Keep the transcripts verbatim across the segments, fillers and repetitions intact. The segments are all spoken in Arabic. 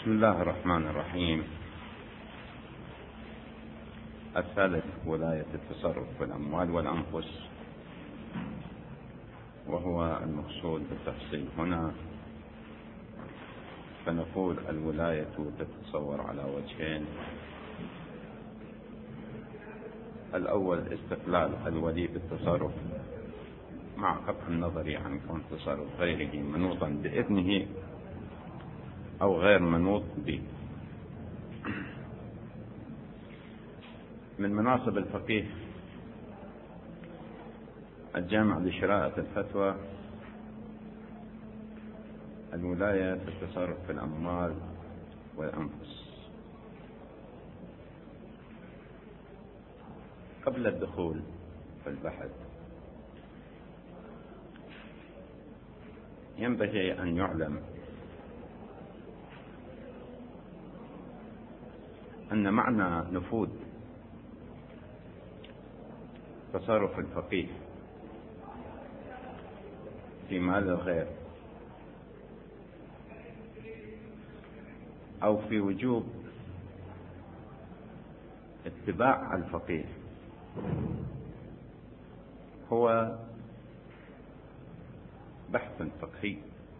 بسم الله الرحمن الرحيم. الثالث ولاية التصرف في الأموال والأنفس، وهو المقصود بالتفصيل هنا. فنقول الولاية تتصور على وجهين: الأول استقلال الولي بالتصرف مع قطع النظر عن كون تصرف غيره منوطا بإذنه أو غير منوط به. من مناصب الفقيه الجامع لشرائع الفتوى الولاية في التصرف في الأموال والأنفس. قبل الدخول في البحث ينبغي أن يعلم أن معنى نفوذ تصرف الفقيه في مال الغير أو في وجوب اتباع الفقيه هو بحث فقهي،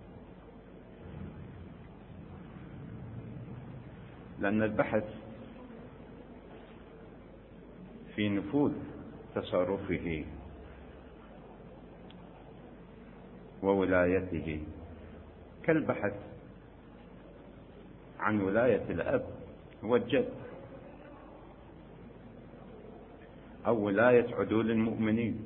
لأن البحث في نفوذ تصرفه وولايته كالبحث عن ولاية الأب والجد أو ولاية عدول المؤمنين،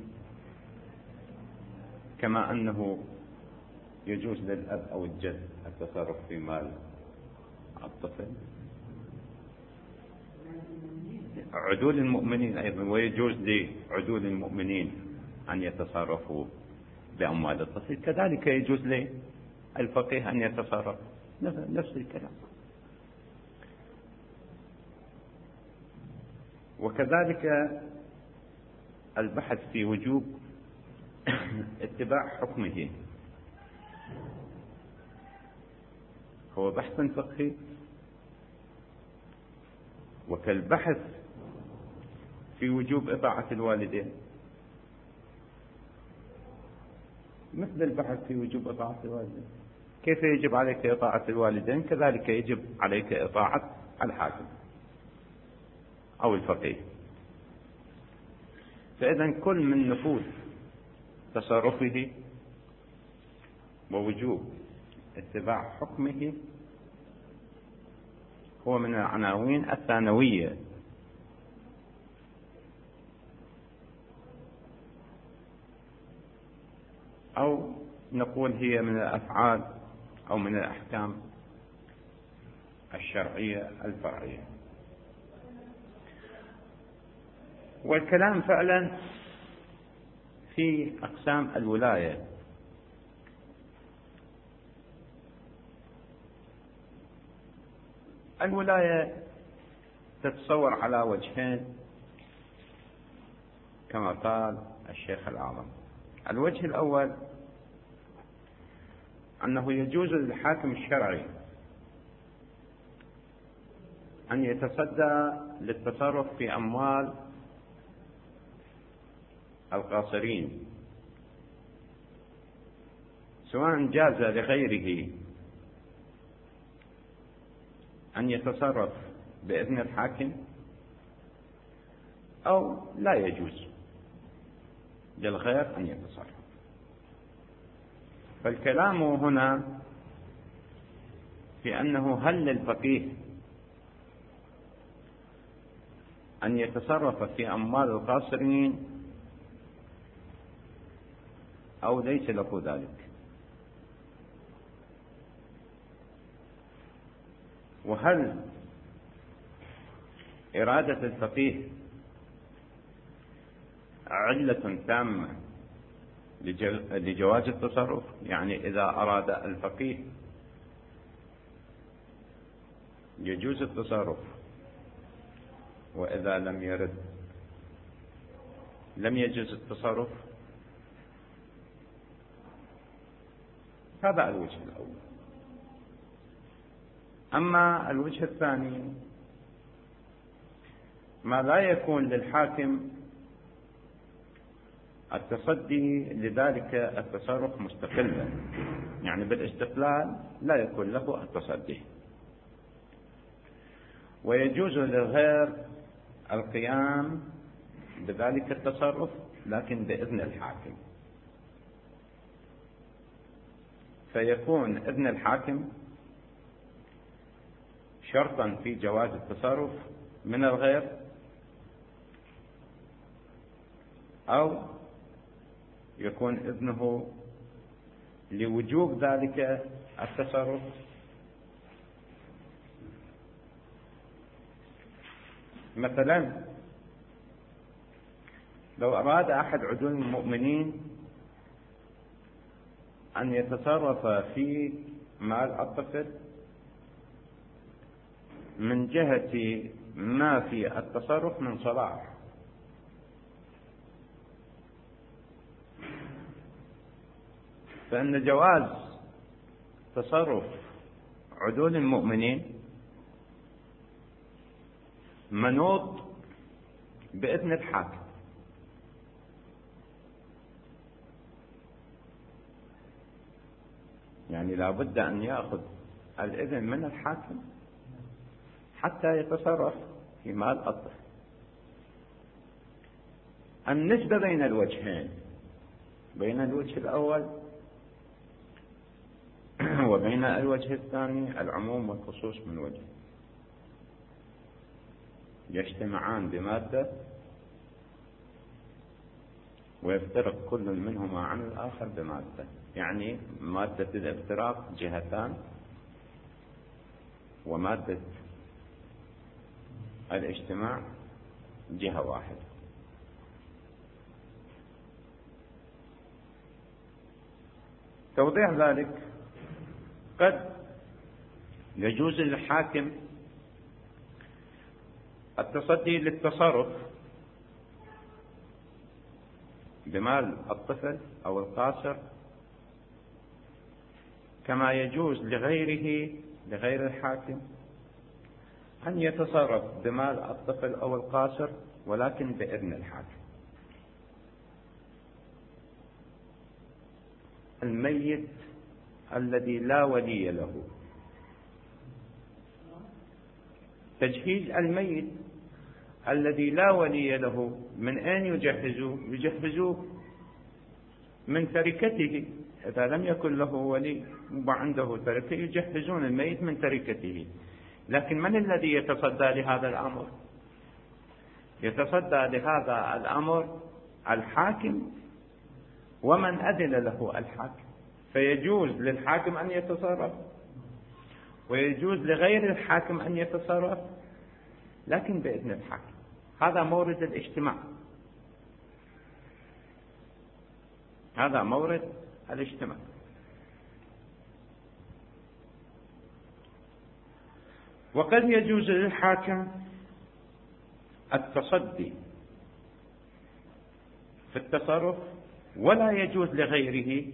كما أنه يجوز للأب أو الجد التصرف في مال الطفل، عدول المؤمنين أيضا، ويجوز لعدول المؤمنين أن يتصرفوا بأموال الطفل، كذلك يجوز للفقيه أن يتصرف نفس الكلام. وكذلك البحث في وجوب اتباع حكمه هو بحث فقهي، وكالبحث في وجوب إطاعة الوالدين، مثل البحث في وجوب إطاعة الوالدين. كيف يجب عليك إطاعة الوالدين كذلك يجب عليك إطاعة الحاكم أو الفقيه. فإذا كل من نفوذ تصرفه ووجوب اتباع حكمه هو من العناوين الثانوية أو نقول هي من الأفعال أو من الأحكام الشرعية الفرعية. والكلام فعلا في أقسام الولاية. الولاية تتصور على وجهين كما قال الشيخ الأعظم. الوجه الأول أنه يجوز للحاكم الشرعي أن يتصدى للتصرف في أموال القاصرين، سواء جاز لغيره أن يتصرف بإذن الحاكم أو لا يجوز للغير أن يتصرف. فالكلام هنا في أنه هل للفقيه أن يتصرف في أموال القاصرين أو ليس له ذلك، وهل إرادة الفقيه علة تامة لجواز التصرف، يعني إذا أراد الفقيه يجوز التصرف، وإذا لم يرد لم يجوز التصرف. هذا الوجه الأول. أما الوجه الثاني ما لا يكون للحاكم التصدي لذلك التصرف مستقلا، يعني بالاستقلال لا يكون له التصدي، ويجوز للغير القيام بذلك التصرف لكن بإذن الحاكم، فيكون إذن الحاكم شرطا في جواز التصرف من الغير، أو يكون إذنه لوجوب ذلك التصرف. مثلا لو أراد أحد عدول المؤمنين أن يتصرف في مال الطفل من جهة ما في التصرف من صلاح، فإن جواز تصرف عدول المؤمنين منوط بإذن الحاكم، يعني لا بد أن يأخذ الإذن من الحاكم حتى يتصرف في مال الطفل. النسبة بين الوجهين، بين الوجه الأول وبين الوجه الثاني، العموم والخصوص من وجه، يجتمعان بمادة ويفترق كل منهما عن الآخر بمادة، يعني مادة الافتراق جهتان ومادة الاجتماع جهة واحدة. توضيح ذلك: قد يجوز للحاكم التصدي للتصرف بمال الطفل أو القاصر، كما يجوز لغيره لغير الحاكم أن يتصرف بمال الطفل أو القاصر ولكن بإذن الحاكم. الميت الذي لا ولي له، تجهيز الميت الذي لا ولي له من أين يجهزوه؟ يجهزوه من تركته، إذا لم يكن له ولي وعنده تركة يجهزون الميت من تركته. لكن من الذي يتصدى لهذا الأمر؟ يتصدى لهذا الأمر الحاكم، ومن أذن له الحاكم، فيجوز للحاكم أن يتصرف ويجوز لغير الحاكم أن يتصرف لكن بإذن الحاكم. هذا مورد الاجتماع، هذا مورد الاجتماع. وقد يجوز للحاكم التصدي في التصرف ولا يجوز لغيره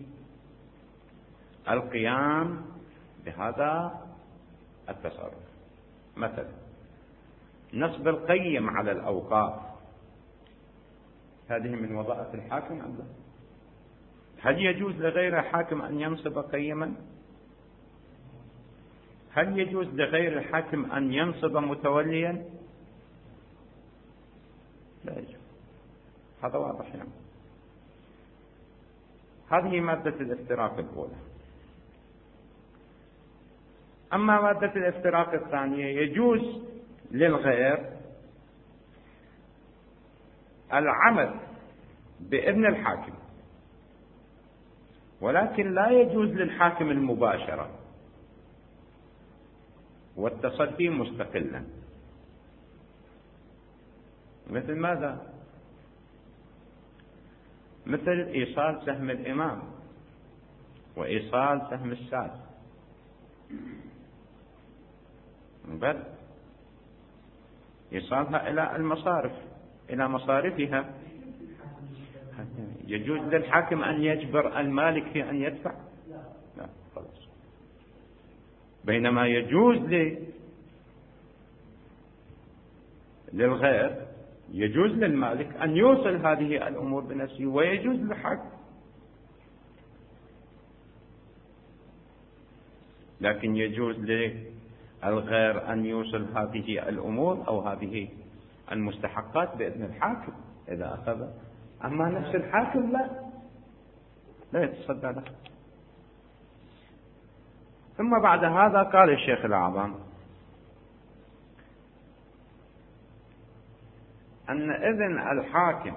القيام بهذا التصرف. مثلا نصب القيم على الأوقاف، هذه من وظائف الحاكم أم لا؟ هل يجوز لغير الحاكم أن ينصب قيما؟ هل يجوز لغير الحاكم أن ينصب متوليا؟ لا يجوز. هذا واضح يعني. هذه مادة الافتراق الأولى. أما مادة الافتراق الثانية: يجوز للغير العمل بإذن الحاكم، ولكن لا يجوز للحاكم المباشرة والتصدي مستقلا. مثل ماذا؟ مثل إيصال سهم الإمام وإيصال سهم الساد، بل إيصالها إلى المصارف، إلى مصارفها. يجوز للحاكم أن يجبر المالك في أن يدفع؟ لا، خلاص. بينما يجوز للغير، يجوز للمالك أن يوصل هذه الأمور بنفسه، ويجوز للحاكم. لكن يجوز للغير أن يوصل هذه الأمور أو هذه المستحقات بإذن الحاكم إذا أخذ، أما نفس الحاكم لا لا يتصدى له. ثم بعد هذا قال الشيخ الأعظم أن إذن الحاكم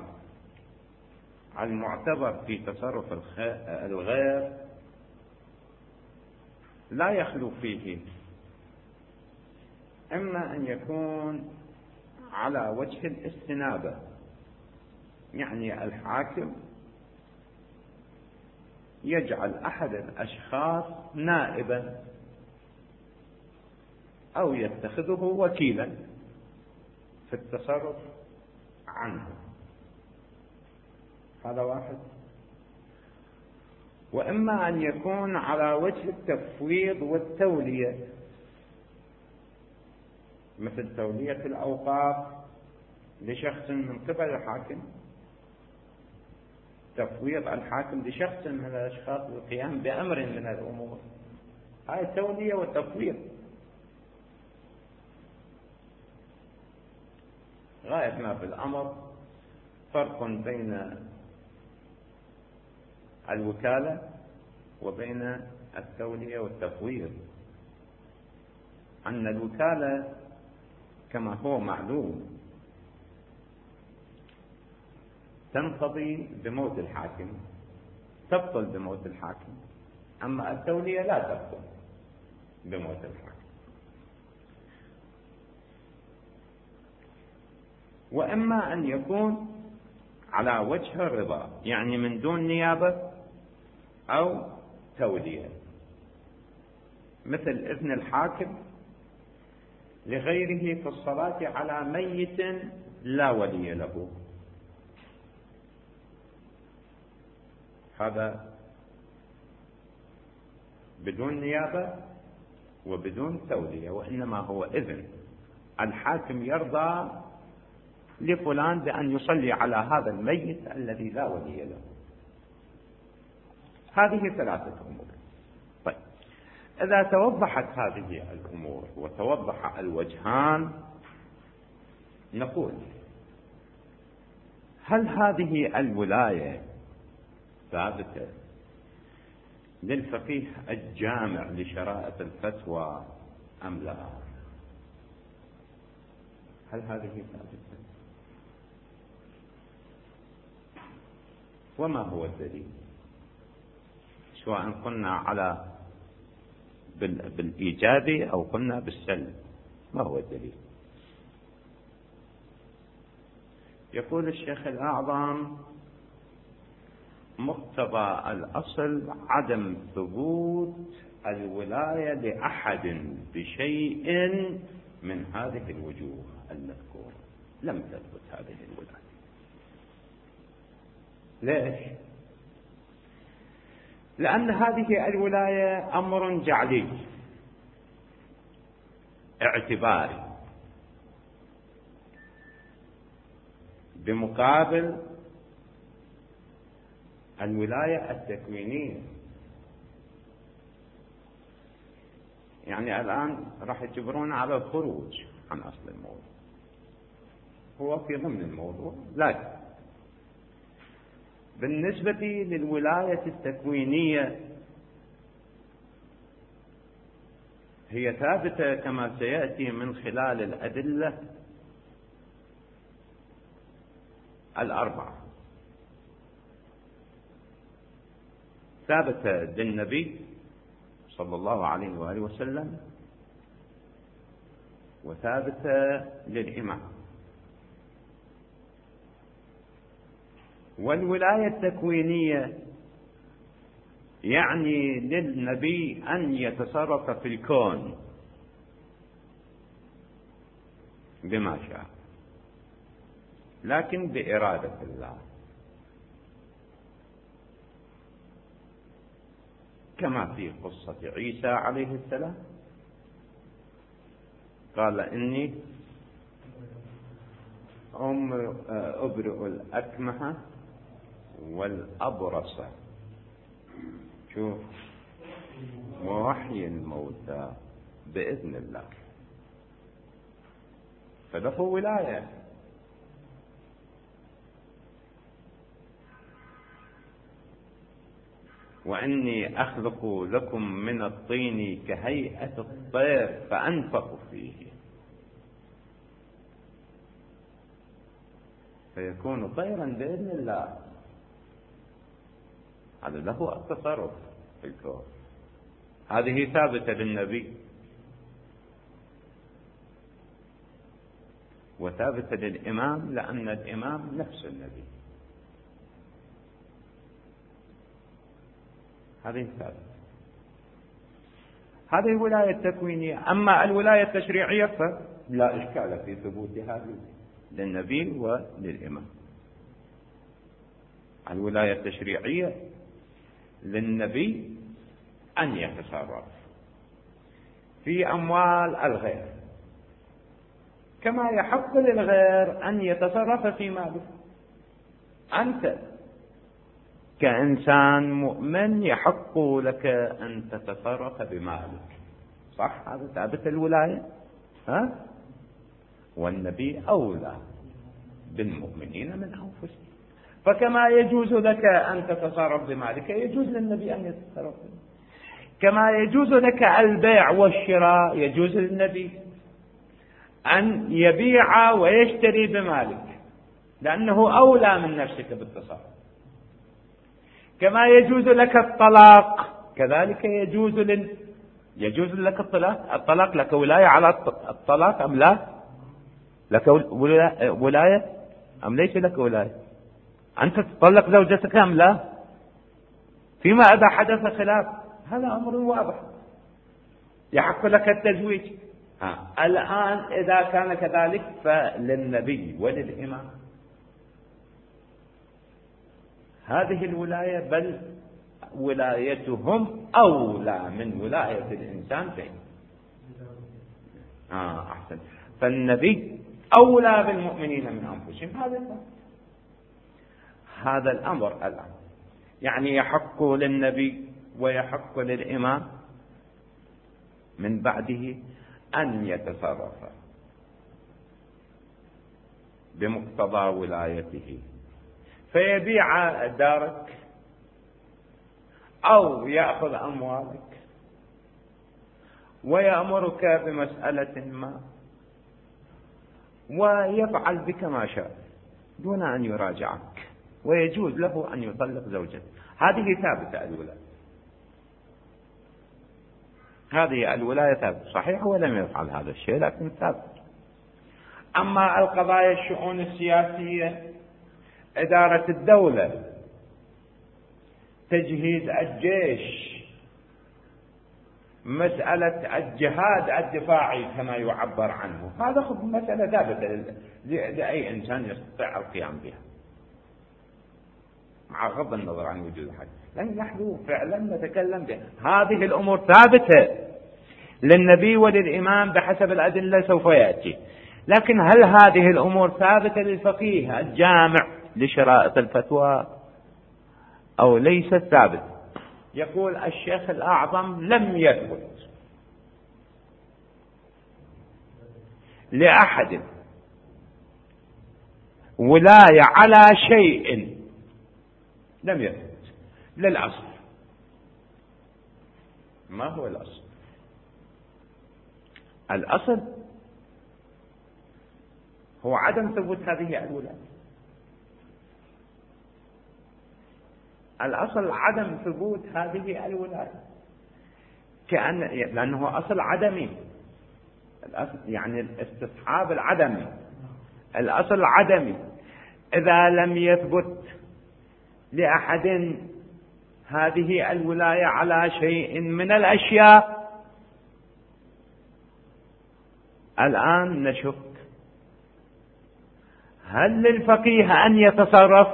المعتبر في تصرف الغير لا يخلو فيه إما أن يكون على وجه الاستنابة، يعني الحاكم يجعل أحد الأشخاص نائبا أو يتخذه وكيلا في التصرف عنه، هذا واحد. وإما أن يكون على وجه التفويض والتولية، مثل تولية الأوقاف لشخص من قبل الحاكم، تفويض الحاكم لشخص من الأشخاص للقيام بأمر من الأمور، هاي تولية وتفويض. غاية ما في الأمر فرق بين الوكالة وبين التولية والتفويض. أن الوكالة كما هو معلوم تنقضي بموت الحاكم، تبطل بموت الحاكم، أما التولية لا تبطل بموت الحاكم. وإما أن يكون على وجه الرضا، يعني من دون نيابة أو تولية، مثل إذن الحاكم لغيره في الصلاة على ميت لا ولي له، هذا بدون نيابة وبدون تولية، وإنما هو إذن الحاكم يرضى لفلان بأن يصلي على هذا الميت الذي لا ولي له. هذه ثلاثة أمور. طيب، إذا توضحت هذه الأمور وتوضح الوجهان، نقول هل هذه الولاية ثابتة للفقيه الجامع لشرائط الفتوى أم لا؟ هل هذه ثابتة؟ وما هو الدليل؟ سواء قلنا على بالإيجاب أو قلنا بالسلب، ما هو الدليل؟ يقول الشيخ الأعظم: مقتضى الأصل عدم ثبوت الولاية لأحد بشيء من هذه الوجوه المذكورة. لم تثبت هذه الولاية. ليش؟ لأن هذه الولاية أمر جعلي اعتباري، بمقابل الولاية التكوينية. يعني الآن راح يجبرون على الخروج عن أصل الموضوع، هو في ضمن الموضوع، لكن بالنسبة للولاية التكوينية هي ثابتة كما سيأتي من خلال الأدلة الأربعة. ثابتة للنبي صلى الله عليه وآله وسلم، وثابتة للإمام. والولاية التكوينية يعني للنبي أن يتصرف في الكون بما شاء، لكن بإرادة الله، كما في قصة عيسى عليه السلام قال إني أبرئ الأكمه والأبرص، شوف، ووحي الموتى بإذن الله، فله ولاية. وإني أخلق لكم من الطين كهيئة الطير فأنفخ فيه فيكون طيرا بإذن الله. هذا له التصرف في الكون، هذه ثابتة للنبي وثابتة للإمام، لأن الإمام نفس النبي، هذه ثابتة. هذه الولاية التكوينية. أما الولاية التشريعية فلا إشكال في ثبوتها للنبي وللإمام. الولاية التشريعية للنبي أن يتصرف في أموال الغير كما يحق للغير أن يتصرف في ماله. أنت كإنسان مؤمن يحق لك أن تتصرف بمالك، صح؟ هذا ثابت الولاية، ها؟ والنبي أولى بالمؤمنين من أنفسهم، فكما يجوز لك أن تتصرف بمالك يجوز للنبي أن يتصرف بمالك. كما يجوز لك البيع والشراء يجوز للنبي أن يبيع ويشتري بمالك، لأنه أولى من نفسك بالتصرف. كما يجوز لك الطلاق كذلك يجوز لل... يجوز لك الطلاق. الطلاق لك ولاية على الطلاق أم لا؟ لك ولاية أم ليس لك ولاية؟ أنت تطلق زوجتك أم لا؟ فيما إذا حدث خلاف هذا أمر واضح، يحق لك التزويج. ها. الآن إذا كان كذلك فللنبي وللإمام هذه الولاية، بل ولايتهم أولى من ولاية الإنسان فيه. آه أحسن. فالنبي أولى بالمؤمنين من أنفسهم. هذا هذا الأمر الآن يعني يحق للنبي ويحق للإمام من بعده أن يتصرف بمقتضى ولايته، فيبيع دارك أو يأخذ أموالك ويأمرك بمسألة ما ويفعل بك ما شاء دون أن يراجعك، ويجوز له أن يطلق زوجته. هذه ثابتة الولاية، هذه الولاية ثابتة، صحيح ولم يفعل هذا الشيء لكن ثابت. أما القضايا الشؤون السياسية، إدارة الدولة، تجهيز الجيش، مسألة الجهاد الدفاعي كما يعبر عنه، هذا مسألة ثابتة لأي إنسان يستطيع القيام بها مع غض النظر عن وجود حد. لأن نحن فعلا نتكلم بها. هذه الأمور ثابتة للنبي وللإمام بحسب الأدلة سوف يأتي، لكن هل هذه الأمور ثابتة للفقيه الجامع لشرائط الفتوى أو ليست ثابتة؟ يقول الشيخ الأعظم لم يثبت لأحد ولاية على شيء، لم يثبت للأصل. ما هو الأصل؟ الأصل هو عدم ثبوت هذه الولاية. الأصل عدم ثبوت هذه الولاية، كأن لأنه أصل عدمي، الأصل يعني الاستصحاب العدمي، الأصل عدمي. إذا لم يثبت لأحد هذه الولاية على شيء من الأشياء، الآن نشك هل للفقيه أن يتصرف؟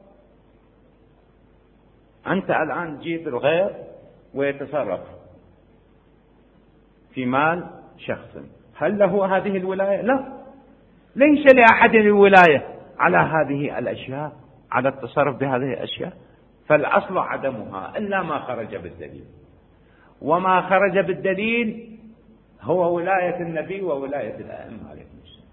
أنت الآن جيب الغير ويتصرف في مال شخص، هل له هذه الولاية؟ لا، ليس لأحد الولاية على هذه الأشياء، على التصرف بهذه الأشياء. فالأصل عدمها إلا ما خرج بالدليل، وما خرج بالدليل هو ولاية النبي وولاية الأئمة عليهم السلام،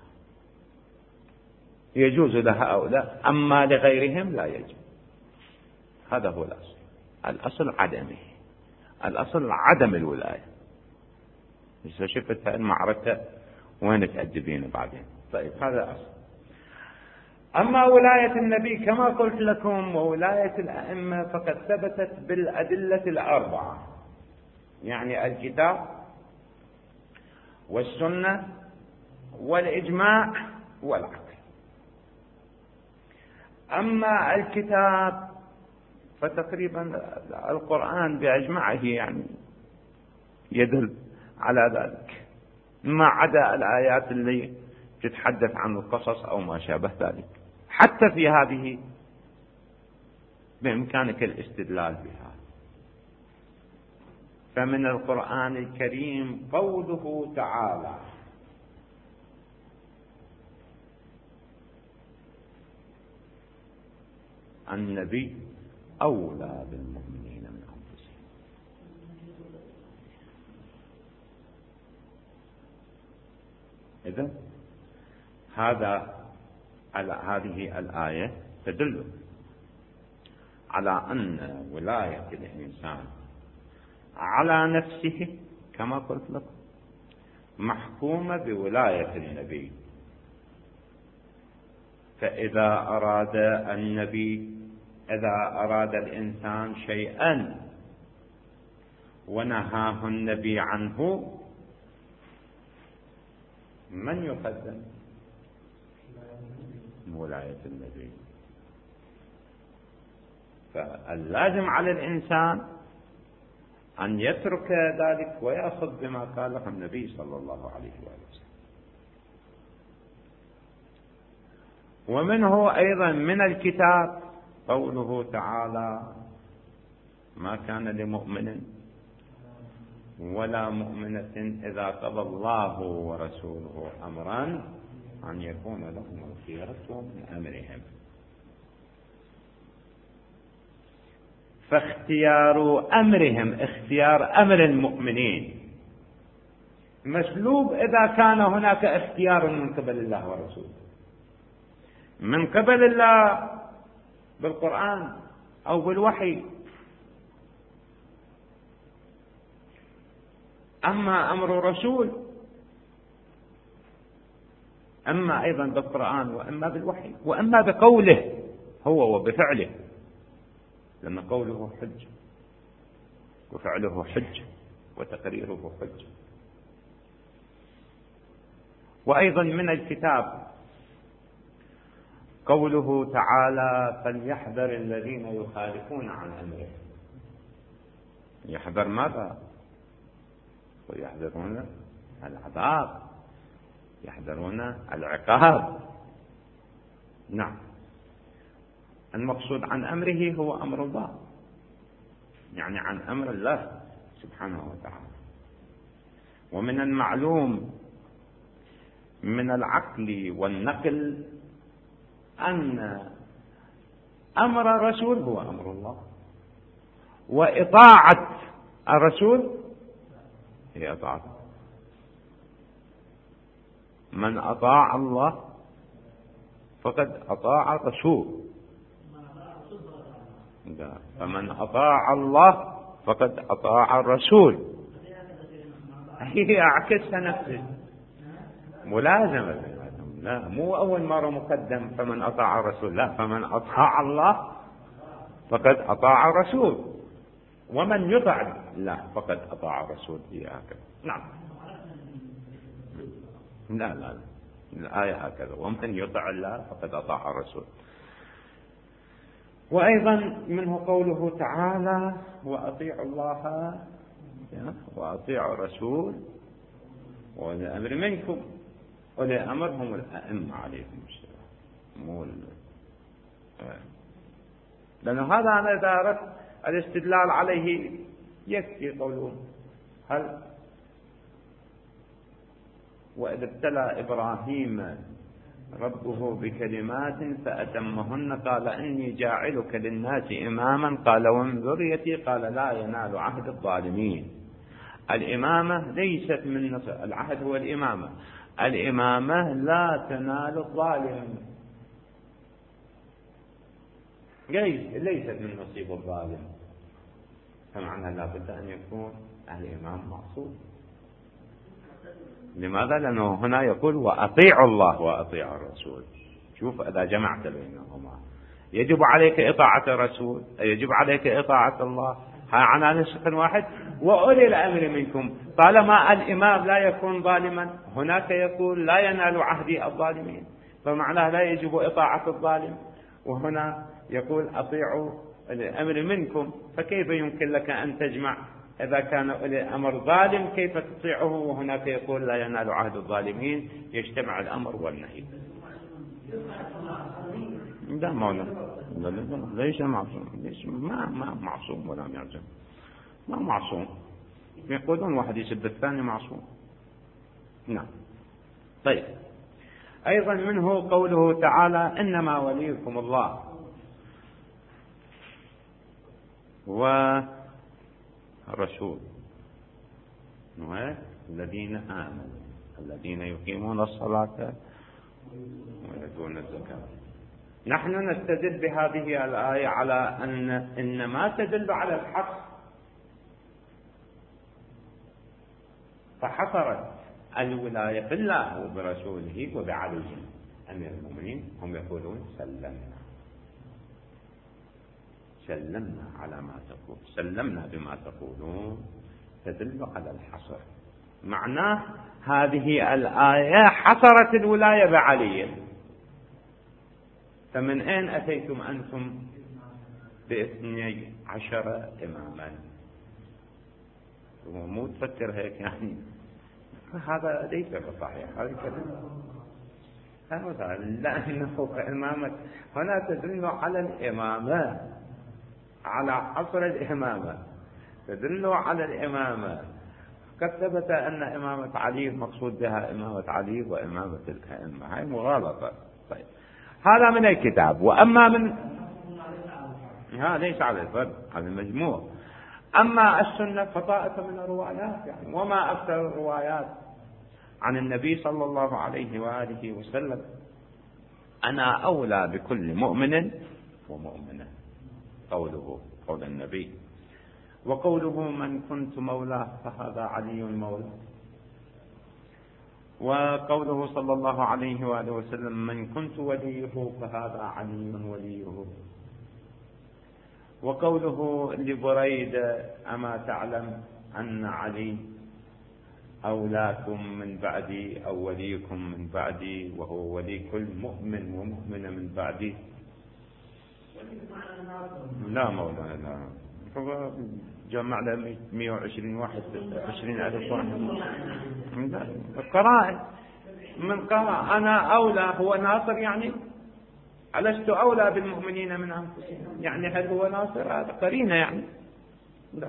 يجوز لهؤلاء، أما لغيرهم لا يجوز. هذا هو الأصل. الأصل عدمه، الأصل عدم الولاية. إذا شفت المعركة وين تأدبين بعدين؟ طيب هذا أصل. أما ولاية النبي كما قلت لكم وولاية الأئمة فقد ثبتت بالأدلة الأربعة، يعني الكتاب والسنة والإجماع والعقل. أما الكتاب فتقريبا القرآن بأجمعه يعني يدل على ذلك، ما عدا الآيات اللي تتحدث عن القصص أو ما شابه ذلك. حتى في هذه بإمكانك الاستدلال بها. فمن القرآن الكريم قوله تعالى: النبي أولى بالمؤمنين من أنفسهم. إذن هذا على هذه الآية تدل على أن ولاية الإنسان على نفسه كما قلت لكم محكومة بولاية النبي. فإذا أراد النبي إذا أراد الإنسان شيئا ونهاه النبي عنه، من يقدم؟ ولاية النبي. فاللازم على الإنسان أن يترك ذلك ويأخذ بما قاله النبي صلى الله عليه وسلم. ومنه أيضا من الكتاب قوله تعالى: ما كان لمؤمن ولا مؤمنة إذا قضى الله ورسوله أمرا أن يكون لهم الخيرة من أمرهم. فاختيار أمرهم اختيار أمر المؤمنين مسلوب إذا كان هناك اختيار من قبل الله ورسوله، من قبل الله بالقرآن أو بالوحي. أما أمر رسول أما أيضا بالقرآن وأما بالوحي وأما بقوله هو وبفعله، لأن قوله حج وفعله حج وتقريره حج. وأيضا من الكتاب قوله تعالى: فليحذر الذين يخالفون عن أمره. يحذر ماذا؟ ويحذرون العذاب، يحذرون العقاب. نعم، المقصود عن أمره هو أمر الله، يعني عن أمر الله سبحانه وتعالى. ومن المعلوم من العقل والنقل أن أمر الرسول هو أمر الله، وإطاعة الرسول هي طاعة. من أطاع الله فقد أطاع الرسول، فمن أطاع الله فقد أطاع الرسول. هي عكسها نفسه ملازمة، لا مو أول مرة مقدم فمن أطاع الرسول، لا، فمن أطاع الله فقد أطاع الرسول، ومن يطع الله فقد أطاع الرسول. هي هكذا. نعم، لا لا لا، الآية هكذا: ومن يطع الله فقد أطاع الرسول. وأيضا منه قوله تعالى: وأطيعوا الله وأطيعوا الرسول وأولي الأمر منكم. أولي الأمر هم الأئمة عليهم السلام، مو لأنه هذا أنا إذا أردت الاستدلال عليه يكفي قولون: هل وإذ ابتلى إبراهيم ربه بكلمات فأتمهن قال إني جاعلك للناس إماما قال ومن ذريتي قال لا ينال عهد الظالمين. الإمامة ليست من نصر، العهد هو الإمامة، الإمامة لا تنال الظالم، ليست من نصيب الظالم، فمعنى لا بد أن يكون الإمام معصوم. لماذا؟ لأنه هنا يقول وأطيعوا الله وأطيعوا الرسول. شوف إذا جمعت بينهما يجب عليك إطاعة الرسول، يجب عليك إطاعة الله على نسق واحد. وأولي الأمر منكم، طالما الإمام لا يكون ظالما هناك يقول لا ينال عهدي الظالمين، فمعناه لا يجب إطاعة الظالم، وهنا يقول أطيعوا الأمر منكم. فكيف يمكن لك أن تجمع إذا كان الأمر ظالم كيف تطيعه وهناك يقول لا ينال عهد الظالمين؟ يجتمع الأمر والنهي. لا مولا ليس معصوم، ليس ما ما معصوم ولا يعزم، ما معصوم. يقولون واحد يسب الثاني معصوم. نعم. طيب، أيضا منه قوله تعالى إنما وليكم الله والرسول والذين آمنوا الذين يقيمون الصلاة ويؤتون الزكاة. نحن نستدل بهذه الآية على أن إنما تدل على الحق، فحصرت الولاية بالله وبرسوله وبعلي أمير المؤمنين. هم يقولون سلمنا سلمنا على ما تقول، سلمنا بما تقولون، تدل على الحصر. معناه هذه الآية حصرت الولاية بعلي، فمن أين أتيتم أنتم باثني عشر إماما؟ ومو تفكر هيك يعني، هذا ليس بصحيح، هذا كذب. هذا لأنه إمامة هنا تدل على الإمامة، على حصر الإمامة، تدل على الإمامة. قد ثبت أن إمامة علي مقصود بها إمامة علي وإمامة الأئمة، هاي مغالطة. طيب، هذا من الكتاب. وأما من ها ليس على الفرد، هذا المجموع. أما السنة فطائفة من الروايات يعني، وما أكثر الروايات عن النبي صلى الله عليه وآله وسلم أنا أولى بكل مؤمن ومؤمنة، قوله قول النبي، وقوله من كنت مولاه فهذا علي مولاه، وقوله صلى الله عليه وآله وسلم من كنت وليه فهذا علي وليه، وقوله لبريد أما تعلم أن علي أولاكم من بعدي أو وليكم من بعدي وهو ولي كل مؤمن ومؤمنة من بعدي. لا مولانا لا، جمع له مئة وعشرين واحد عشرين ألف واحد. قرائن من قرأ أنا أولى هو ناصر، يعني ألست أولى بالمؤمنين من أنفسهم، يعني هل هو ناصر؟ هذا قرينة يعني. لا.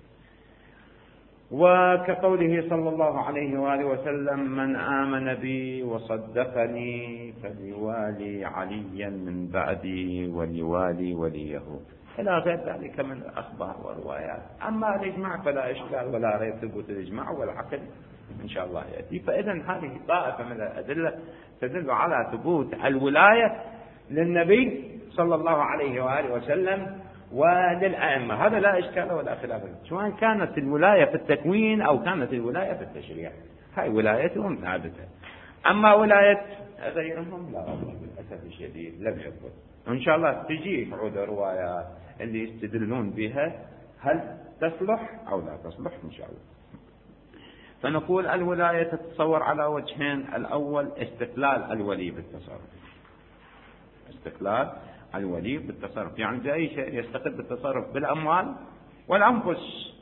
وكقوله صلى الله عليه وآله وسلم من آمن بي وصدقني فليوالي عليا من بعدي وليوالي وليه، إلى غير ذلك من الأخبار والروايات. أما الإجماع فلا إشكال ولا ريب، ثبوت الإجماع والعقل إن شاء الله يأتي. فإذا هذه طائفة من الأدلة تدل على ثبوت الولاية للنبي صلى الله عليه وآله وسلم وللأئمة، هذا لا إشكال ولا خلاف، سواء كانت الولاية في التكوين أو كانت الولاية في التشريع، هاي ولايتهم ثابتة. أما ولاية غيرهم لا والله للأسف الشديد لم يكن. إن شاء الله تجي عود روايات اللي يستدلون بها هل تصلح أو لا تصلح إن شاء الله. فنقول الولاية تتصور على وجهين: الأول استقلال الولي بالتصرف، استقلال الولي بالتصرف، يعني بأي شيء يستقل بالتصرف بالأموال والأنفس.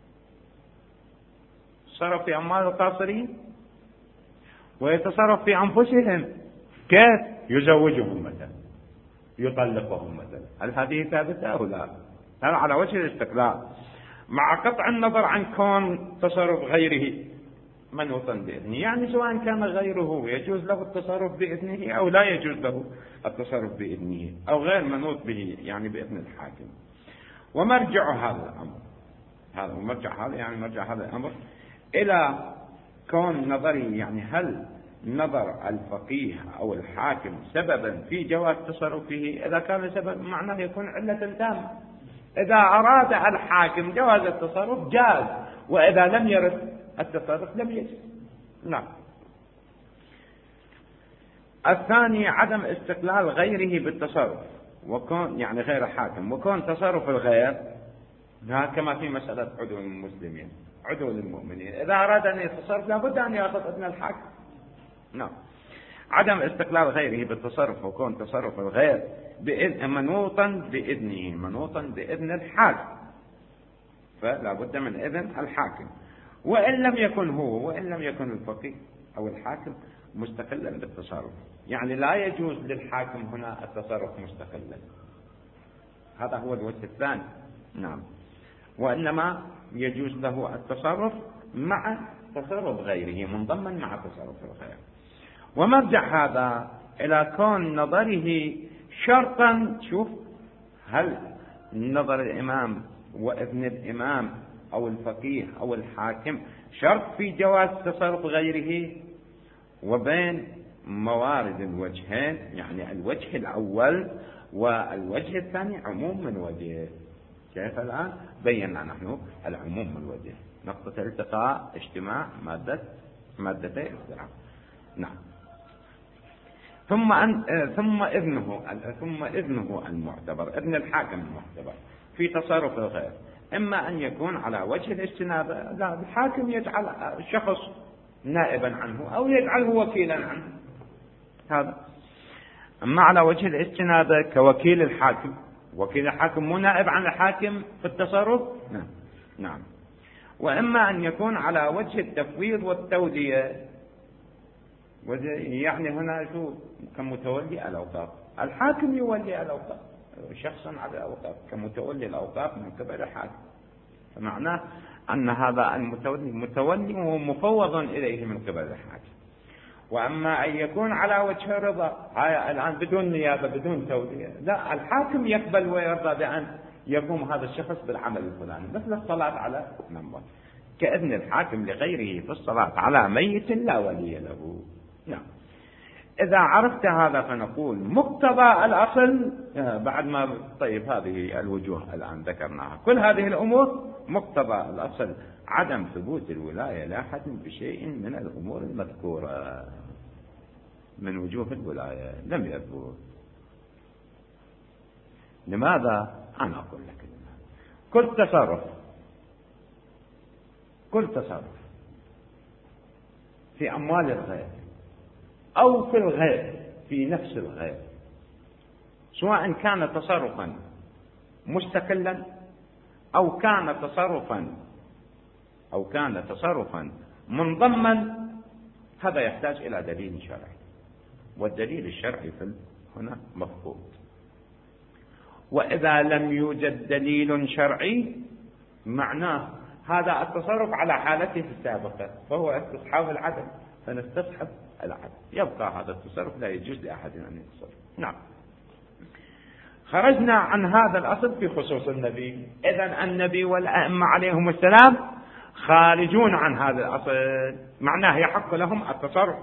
يتصرف في أموال القاصرين ويتصرف في أنفسهم، كيف؟ يزوجهم مثلا، يطلقهم مثلا، هل هذه ثابتة أو لا؟ هذا على وجه الاستقلال، مع قطع النظر عن كون تصرف غيره منوطا بإذنه، يعني سواء كان غيره يجوز له التصرف بإذنه أو لا يجوز له التصرف بإذنه، أو غير منوط به يعني بإذن الحاكم. ومرجع هذا الأمر هذا ومرجع هذا يعني مرجع هذا الأمر إلى كون نظري، يعني هل نظر الفقيه أو الحاكم سببا في جواز تصرفه؟ إذا كان سبب معناه يكون علة تامة. إذا أراد الحاكم جواز التصرف جاز، وإذا لم يرد التصرف لم يجوز. نعم. الثاني عدم استقلال غيره بالتصرف، وكون يعني غير حاكم، وكون تصرف الغير كما في مسألة عدو المسلمين عدو للمؤمنين، إذا أراد أن يتصرف لابد أن يأخذ إذن الحاكم. نعم. عدم استقلال غيره بالتصرف، وكون تصرف الغير بإذن منوطا بإذنه منوطا بإذن الحاكم، فلا بد من إذن الحاكم. وإن لم يكن هو وإن لم يكن الفقيه أو الحاكم مستقلا بالتصرف، يعني لا يجوز للحاكم هنا التصرف مستقلا، هذا هو الوجه الثاني. نعم. وإنما يجوز له التصرف مع تصرف غيره، منضما مع تصرف الغير. ومرجع هذا إلى كون نظره شرطا، شوف، هل نظر الإمام وإذن الإمام أو الفقيه أو الحاكم شرط في جواز تصرف غيره؟ وبين موارد الوجهين، يعني الوجه الأول والوجه الثاني عموم من وجه. كيف الآن؟ بينا نحن العموم من وجه، نقطة التقاء اجتماع مادة مادتي اختلاف. نعم. ثم أن ثم إذنه ثم إذنه المعتبر، إذن الحاكم المعتبر في تصرف الغير، إما أن يكون على وجه الاستنابة، لا الحاكم يجعل الشخص نائبا عنه أو يجعله وكيلا عنه، هذا. أما على وجه الاستنابة كوكيل الحاكم، وكيل الحاكم مو نائب عن الحاكم في التصرف. نعم. نعم. وإما أن يكون على وجه التفويض والتودية، يعني هنا شو كمتولي الأوقاف، الحاكم يولي الأوقاف شخصا على الأوقاف كمتولي الأوقاف من قبل الحاكم، فمعناه أن هذا المتولي متولي ومفوض إليه من قبل الحاكم. وأما أن يكون على وجه الرضا، هاي الآن بدون نيابة بدون تولية، لا الحاكم يقبل ويرضى بأن يقوم هذا الشخص بالعمل الفلاني، مثل الصلاة على منبر، كإذن الحاكم لغيره في الصلاة على ميت لا ولي له. نعم. إذا عرفت هذا فنقول مقتضى الأصل بعد ما طيب هذه الوجوه الآن ذكرناها، كل هذه الأمور مقتضى الأصل عدم ثبوت الولاية لأحد بشيء من الأمور المذكورة من وجوه الولاية لم يثبت. لماذا؟ أنا أقول لك لماذا. كل تصرف كل تصرف في أموال الغير أو في الغير في نفس الغير، سواء كان تصرفا مستقلا أو كان تصرفا أو كان تصرفا منضما، هذا يحتاج إلى دليل شرعي، والدليل الشرعي في هنا مفقود. وإذا لم يوجد دليل شرعي معناه هذا التصرف على حالته السابقة، فهو استصحاب العدل، فنستصحب العدل، يبقى هذا التصرف لا يجوز لأحد أن يتصرف. نعم. خرجنا عن هذا الأصل في خصوص النبي، إذن النبي والأئمة عليهم السلام خارجون عن هذا الأصل، معناه يحق لهم التصرف،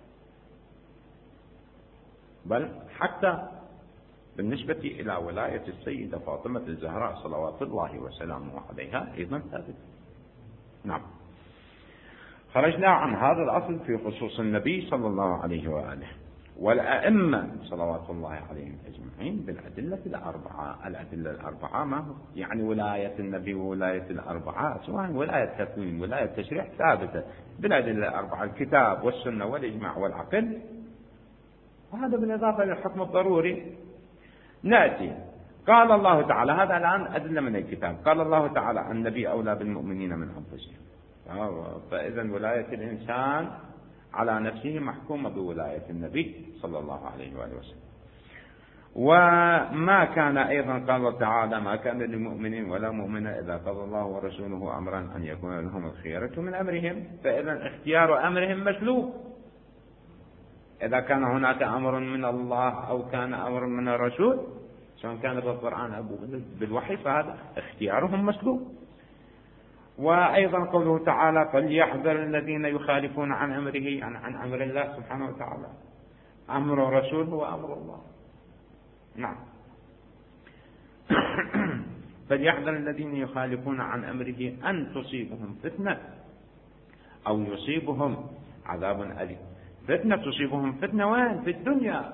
بل حتى بالنسبة إلى ولاية السيدة فاطمة الزهراء صلوات الله وسلامه عليها أيضا ثابت. نعم. خرجنا عن هذا الأصل في خصوص النبي صلى الله عليه وآله والأئمة صلوات الله عليهم أجمعين بالأدلة الأربعة. الأدلة الأربعة ما هو؟ يعني ولاية النبي وولاية الأربعة، سواء ولاية تكوين ولاية تشريع، ثابتة بالأدلة الأربعة، الكتاب والسنة والإجماع والعقل، وهذا بالإضافة للحكم الضروري. نأتي قال الله تعالى، هذا الآن أدلة من الكتاب، قال الله تعالى النبي أولى بالمؤمنين من أنفسهم، فإذا ولاية الإنسان على نفسه محكومة بولاية النبي صلى الله عليه وآله وسلم. وما كان أيضا قال تعالى ما كان لمؤمن ولا مؤمنة إذا قضى الله ورسوله أمرا أن يكون لهم الخيرة من أمرهم. فإذا اختيار أمرهم مسلوب، إذا كان هناك أمر من الله أو كان أمر من الرسول سواء كان بالقرآن أو بالوحي فهذا اختيارهم مسلوب. وأيضا قوله تعالى فليحذر الذين يخالفون عن أمره عن, عن أمر الله سبحانه وتعالى. أمر الرسول هو أمر الله. نعم. فليحذر الذين يخالفون عن أمره أن تصيبهم فتنة أو يصيبهم عذاب أليم. فتنة تصيبهم فتنة وين؟ في الدنيا،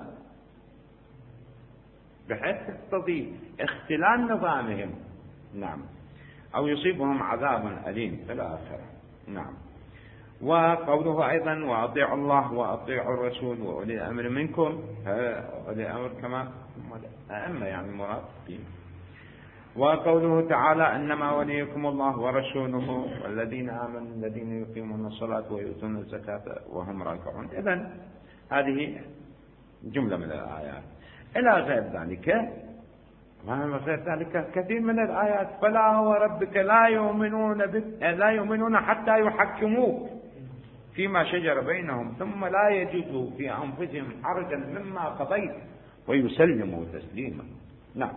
بحيث تقتضي اختلال نظامهم. نعم. أو يصيبهم عذاب أليم في الآخرة. نعم. وقوله أيضا وأطيعوا الله وأطيعوا الرسول وأولي الأمر منكم. أولي الأمر كما أئمة يعني مراد فيه. وقوله تعالى إنما وليكم الله ورسوله والذين آمنوا الذين يقيمون الصلاة ويؤتون الزكاة وهم راكعون. إذن هذه جملة من الآيات. إلى غير ذلك وهم غير ذلك كثير من الآيات فلا وربك لا يؤمنون بك لا يؤمنون حتى يحكموك فيما شجر بينهم ثم لا يجدوا في أنفسهم حرجا مما قضيت ويسلموا تسليما. نعم.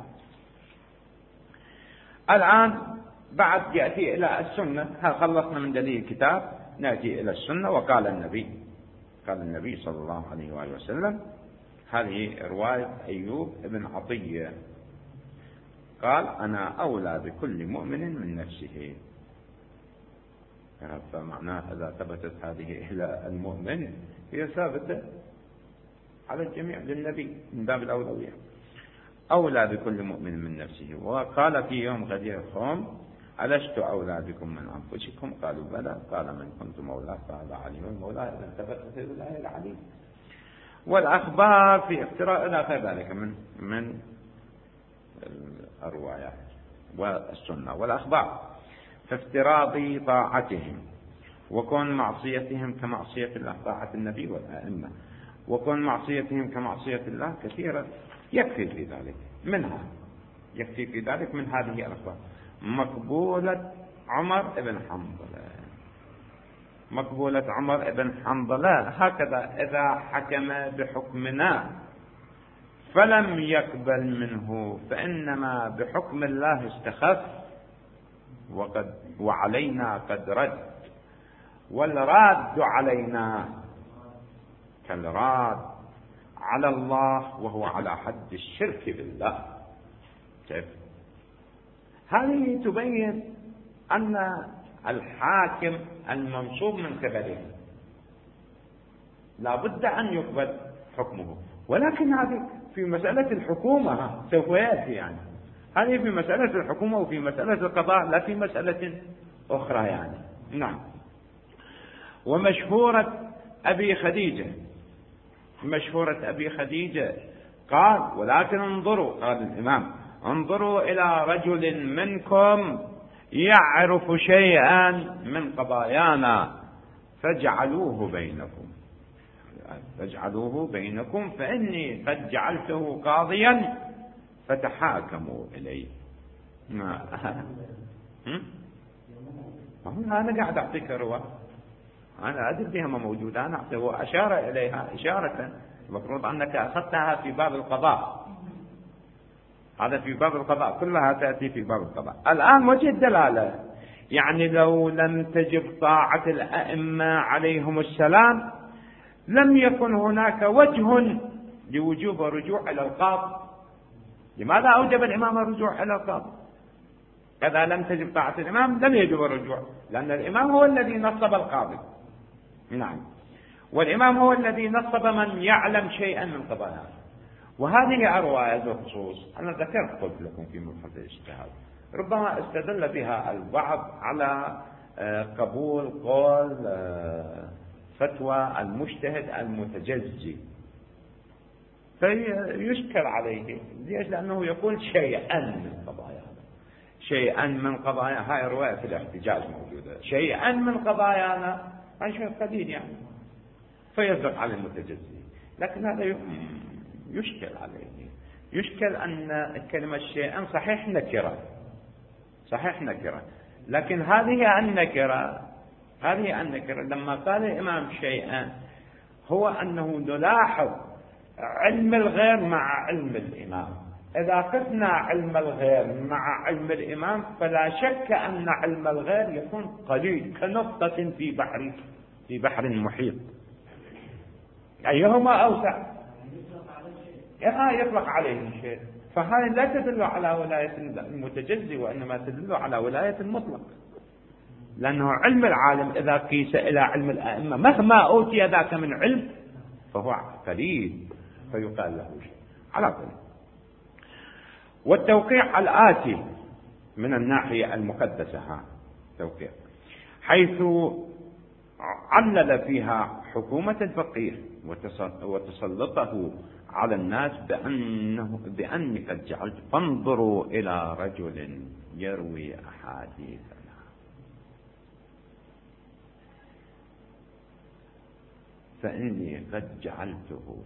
الآن بعد يأتي إلى السنة. خلصنا من دليل الكتاب نأتي إلى السنة. وقال النبي قال النبي صلى الله عليه وآله وسلم، هذه رواية أيوب بن عطية، قال أنا أولى بكل مؤمن من نفسه. فمعناه إذا ثبتت هذه إلى المؤمن هي ثابتة على الجميع للنبي من باب الأولوية. أولى بكل مؤمن من نفسه. وقال في يوم غدير قوم ألست أولى بكم من أنفسكم؟ قالوا بلى. قال من كنت مولاه فهذا علي المولى. إذا ثبتت الآية العلي. والأخبار في افتراء إلى غير ذلك من من الروايات والسنة والأخبار فافتراض طاعتهم وكون معصيتهم كمعصية الله طاعة النبي والأئمة وكون معصيتهم كمعصية الله كثيرة يكفي في ذلك منها يكفي في ذلك من هذه الأخبار. مقبولة عمر بن حنظلة مقبولة عمر بن حنظلة هكذا إذا حكم بحكمنا فلم يقبل منه فإنما بحكم الله استخف وقد وعلينا قد رد والراد علينا كالراد على الله وهو على حد الشرك بالله. كيف؟ هذه تبين أن الحاكم المنصوب من قبله لا بد أن يقبل حكمه، ولكن هذه في مسألة الحكومة سوف يأتي يعني هذه في مسألة الحكومة وفي مسألة القضاء لا في مسألة أخرى يعني. نعم. ومشهورة أبي خديجة مشهورة أبي خديجة قال ولكن انظروا قال الإمام انظروا إلى رجل منكم يعرف شيئا من قضايانا فاجعلوه بينكم فاجعلوه بينكم فإني قد جعلته قاضيا فتحاكموا إليه. أنا قاعد أعطيك رواية أنا أدري بها ما موجودة أنا أعطيه أشار إليها إشارة المفروض أنك أخذتها في باب القضاء. هذا في باب القضاء كلها تأتي في باب القضاء. الآن وجه الدلالة يعني لو لم تجب طاعة الأئمة عليهم السلام لم يكن هناك وجه لوجوب الرجوع إلى القاضي. لماذا أوجب الإمام الرجوع إلى القاضي؟ إذا لم تجب طاعة الإمام لم يجب الرجوع لأن الإمام هو الذي نصب القاضي. نعم. والإمام هو الذي نصب من يعلم شيئا من قضاياه. وهذه أرواية بخصوص أنا ذكرت قلت لكم في مبحث الاجتهاد ربما استدل بها البعض على قبول قول فتوى المجتهد المتجزي فيشكل عليه. ليش؟ لأنه يقول شيئا من قضايا شيئا من قضايا هاي رواية في الاحتجاج موجودة شيئا من قضايانا هاي شيء قليل يعني فيصدق على المتجزي. لكن هذا يشكل عليه يشكل أن كلمة شيئا صحيح نكرة، صحيح نكرة، لكن هذه النكرة هذه النكرة لما قال الإمام شيئا هو أنه نلاحظ علم الغير مع علم الإمام. إذا قسنا علم الغير مع علم الإمام فلا شك أن علم الغير يكون قليل كنقطة في بحر في بحر محيط. أيهما أوسع؟ يطلق عليه شيء، فهذه لا تدل على ولاية المتجزي وإنما تدل على ولاية المطلق، لأنه علم العالم إذا قيس إلى علم الأئمة مهما أوتي ذاك من علم فهو قليل فيقال له شيء على كل. والتوقيع الآتي من الناحية المقدسة ها توقيع حيث علل فيها حكومة الفقيه وتسلطه على الناس بأنه بأني قد جعلت فانظروا إلى رجل يروي أحاديثنا. فإني قد جعلته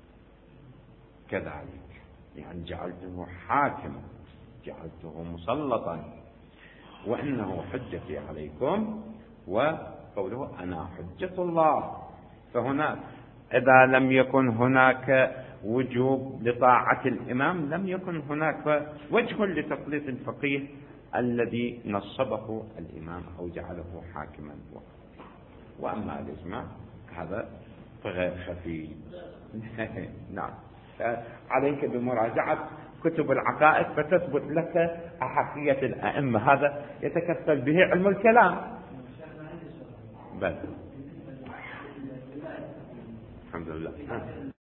كذلك، يعني جعلته حاكما، جعلته مسلطا، وإنه حجتي عليكم، وقوله أنا حجة الله. فهنا إذا لم يكن هناك وجوب لطاعة الإمام لم يكن هناك وجه لتسليط الفقيه الذي نصبه الإمام أو جعله حاكما. وأما الإجماع هذا فغير خفي. نعم، عليك بمراجعة كتب العقائد فتثبت لك أحقية الأئمة، هذا يتكفل به علم الكلام. بل الحمد لله.